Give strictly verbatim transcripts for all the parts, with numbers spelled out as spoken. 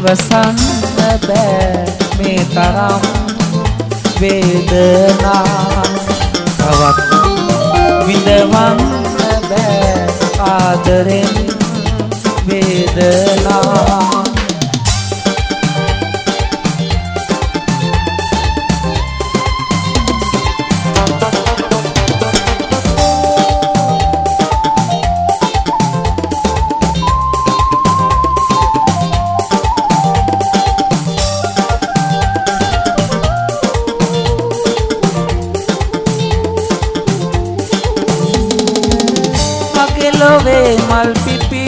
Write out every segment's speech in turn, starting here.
ඉවසන්න බෑ මේ තරම් වේදනා තවත් විඳවන්න බෑ ආදරෙන් වේදනා ලොවේ මල් පිපි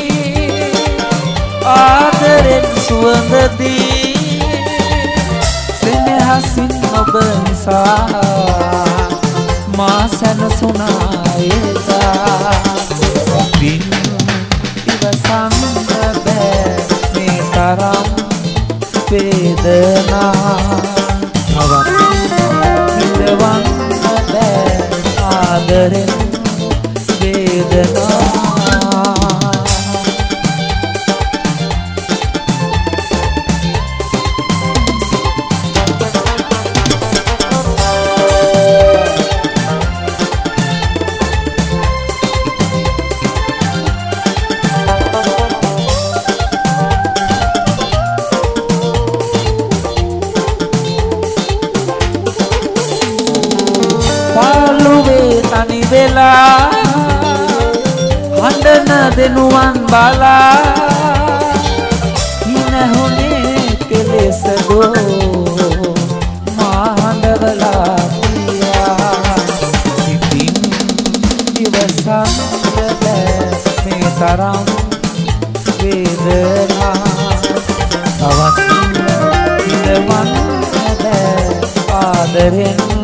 ආදරෙන් සුවඳ දී සෙනෙහසින් ඔබ නිසා මා සැනසුණා එදා සිතින් ඉවසන්න බෑ මේ තරම් වේදනා තවත් විඳවන්න බෑ ආදරෙන් වේදනා පාළුවේ තනි වෙලා හඬන දෙනුවන් බලා හිනහුනේ කෙලෙස දෝ මා හඬවලා පියා සිතින් ඉවසන්න බෑ මේ තරම් වේදනා තවත් ඉඳවන්න බෑ ආදරෙන්